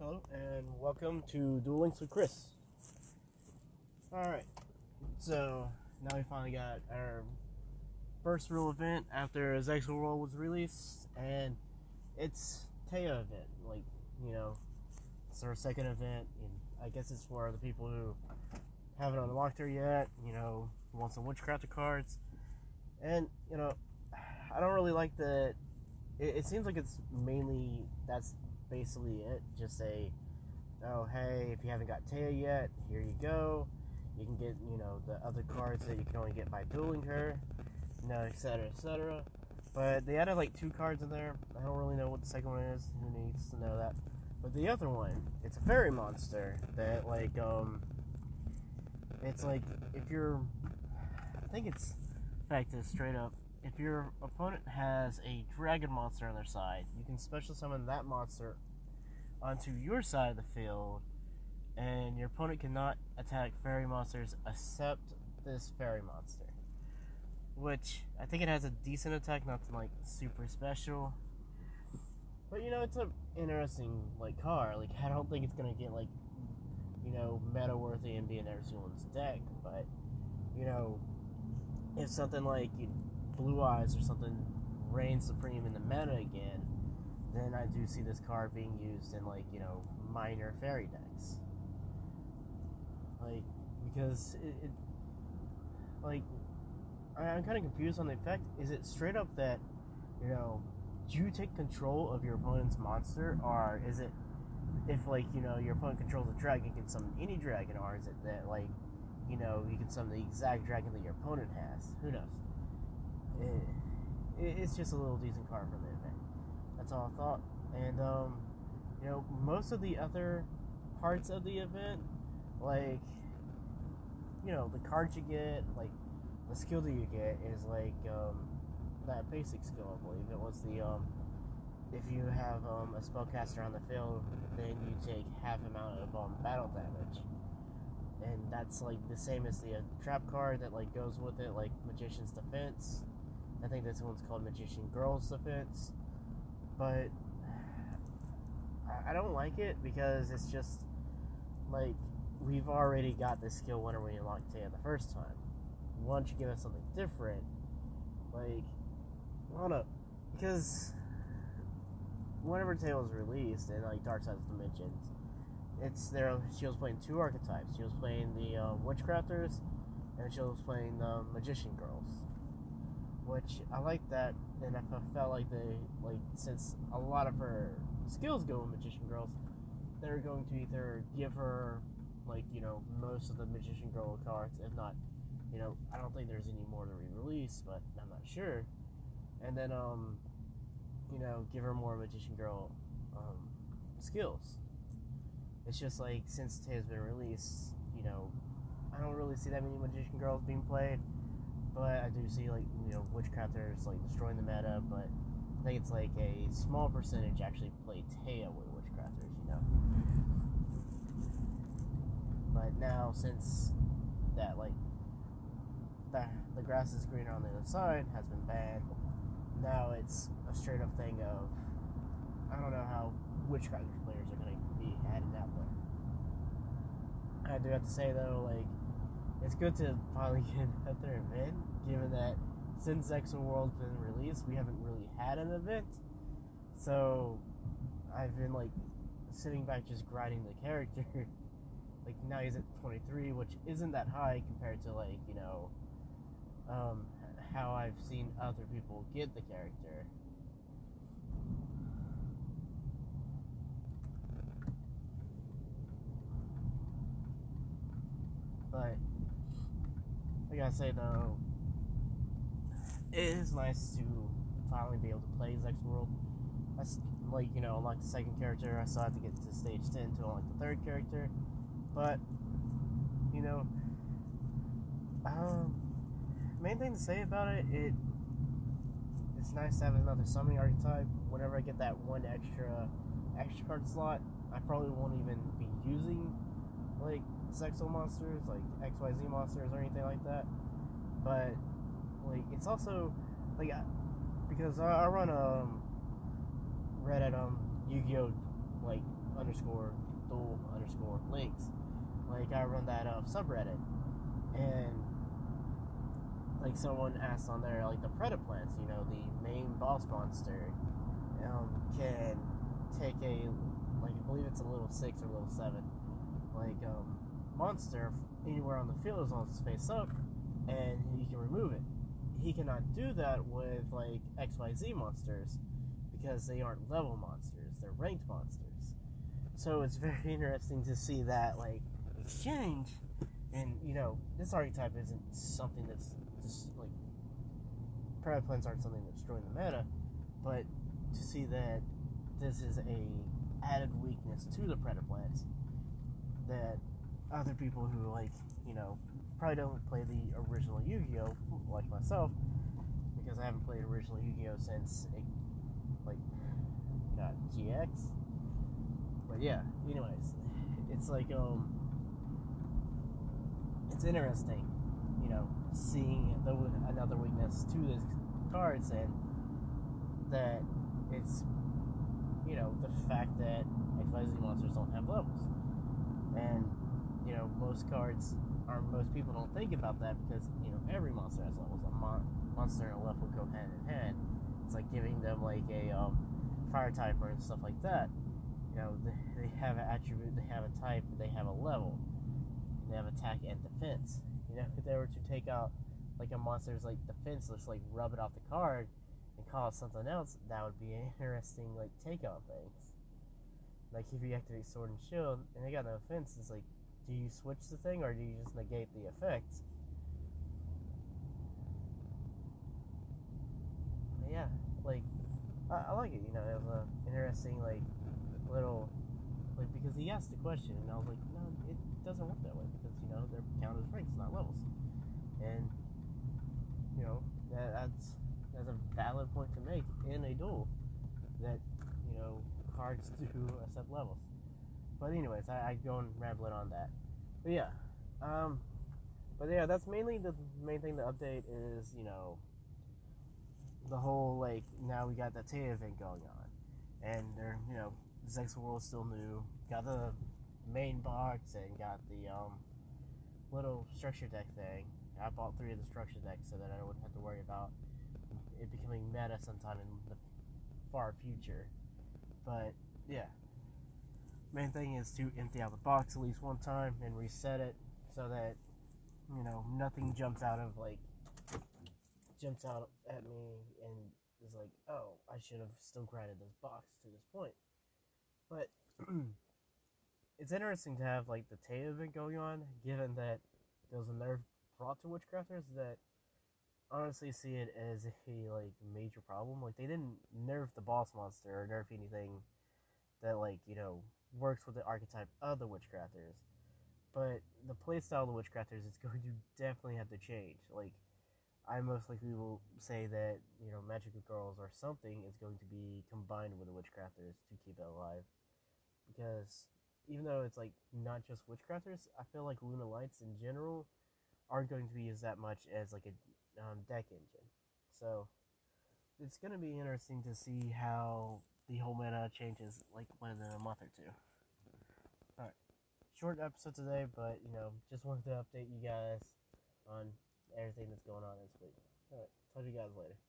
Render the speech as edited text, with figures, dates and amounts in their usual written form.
Hello, and welcome to Duel Links with Chris. Alright, so now we finally got our first real event after Zexal World was released, and it's Taya event. It's our second event, and I guess it's for the people who haven't unlocked her yet, want some Witchcrafter cards. And, I don't really like the. It seems like it's mainly that's basically it. Just say, oh hey, if you haven't got Taya yet, here you go. You can get the other cards that you can only get by dueling her, etc. etc. But they added like 2 cards in there. I don't really know what the second one is. Who needs to know that? But the other one, it's a fairy monster that it's like if you're, I think it's, in fact, it's straight up. If your opponent has a dragon monster on their side, you can special summon that monster onto your side of the field, and your opponent cannot attack fairy monsters except this fairy monster. Which, I think it has a decent attack, nothing like super special. But it's an interesting card. I don't think it's gonna get meta worthy and be in everyone's deck, but if something like Blue Eyes or something reigns supreme in the meta again, then I do see this card being used in minor fairy decks. Because I'm kind of confused on the effect. Is it straight up that do you take control of your opponent's monster, or is it if your opponent controls a dragon, you can summon any dragon, or is it that you can summon the exact dragon that your opponent has? Who knows? It's just a little decent card from the event. That's all I thought. And most of the other parts of the event, the cards you get, the skill that you get is that basic skill, I believe. It was the if you have a spellcaster on the field, then you take half amount of battle damage. And that's the same as the trap card that goes with it, Magician's Defense. I think this one's called Magician Girl's Defense. But I don't like it because it's just we've already got this skill whenever we unlocked Taya the first time. Why don't you give us something different? I don't know, because whenever Taya was released in Dark Side of Dimensions, she was playing 2 archetypes. She was playing the Witchcrafters, and she was playing the Magician Girls, which I like that. And I felt like since a lot of her skills go with Magician Girls, they're going to either give her most of the Magician Girl cards, if not, I don't think there's any more to re-release, but I'm not sure. And then give her more Magician Girl skills. It's just since Taya's been released, I don't really see that many Magician Girls being played, but I do see Witchcrafters destroying the meta. But I think it's a small percentage actually play Taya with Witchcrafters, But now, since that the grass is greener on the other side has been banned, now it's a straight up thing of, I don't know how Witchcrafters players are going to be added that way. I do have to say though, it's good to finally get another event, given that since Zexal World's been released, we haven't really had an event. So I've been sitting back just grinding the character. Now he's at 23, which isn't that high compared to how I've seen other people get the character. But I gotta say though, it is nice to finally be able to play Zexal World. That's unlock the second character. I still have to get to stage 10 to unlock the third character. But main thing to say about it, it's nice to have another summoning archetype. Whenever I get that one extra card slot, I probably won't even be using Zexal monsters, XYZ monsters or anything like that. But it's also because I run Reddit Yu-Gi-Oh like underscore dual underscore links. Like I run that subreddit, and like someone asked on there, like the Predaplants, you know, the main boss monster, can take a, like I believe it's a level 6 or level 7, like monster anywhere on the field as long as it's face up, and he can remove it. He cannot do that with like XYZ monsters because they aren't level monsters; they're ranked monsters. So it's very interesting to see that like exchange, and you know this archetype isn't something that's just like Predaplants aren't something that's destroying the meta, but to see that this is a added weakness to the Predaplants that other people who like, you know, probably don't play the original Yu-Gi-Oh! Like myself, because I haven't played original Yu-Gi-Oh! Since it, like, got GX. But yeah, anyways, it's like, it's interesting, you know, seeing another weakness to this cards, and that it's, you know, the fact that XYZ monsters don't have levels. And, you know, most people don't think about that because, you know, every monster has levels. A monster and a level go hand in hand. It's like giving them like a fire typer and stuff like that. You know, they have an attribute, they have a type, they have a level. They have attack and defense. You know, if they were to take out like a monster's like defense, just like rub it off the card and call it something else, that would be an interesting like take on things. Like if you activate Sword and Shield and they got no offense, it's like, do you switch the thing or do you just negate the effects? But yeah, like I like it. You know, it was an interesting like little like, because he asked the question and I was like, no, it doesn't work that way because you know they're counted as ranks, not levels, and you know that's a valid point to make in a duel that you know cards do accept levels. But anyways, I go and rambling on that. But yeah, that's mainly the main thing. The update is, you know, the whole like now we got the Taya event going on, and they're, you know, Zex World's still new. Got the main box and got the little structure deck thing. I bought 3 of the structure decks so that I wouldn't have to worry about it becoming meta sometime in the far future. But yeah, main thing is to empty out the box at least one time and reset it so that, you know, nothing jumps out at me and is like, oh, I should have still grinded this box to this point. But it's interesting to have like the Taya event going on, given that there was a nerf brought to Witchcrafters that honestly see it as a like major problem. Like they didn't nerf the boss monster or nerf anything that like, you know, works with the archetype of the Witchcrafters. But the playstyle of the Witchcrafters is going to definitely have to change. Like, I most likely will say that, you know, Magical Girls or something is going to be combined with the Witchcrafters to keep it alive. Because even though it's like not just Witchcrafters, I feel like Luna Lights in general aren't going to be used that much as like a deck engine. So it's going to be interesting to see how the whole meta changes like within a month or two. Alright, short episode today, but you know, just wanted to update you guys on everything that's going on this week. Alright, talk to you guys later.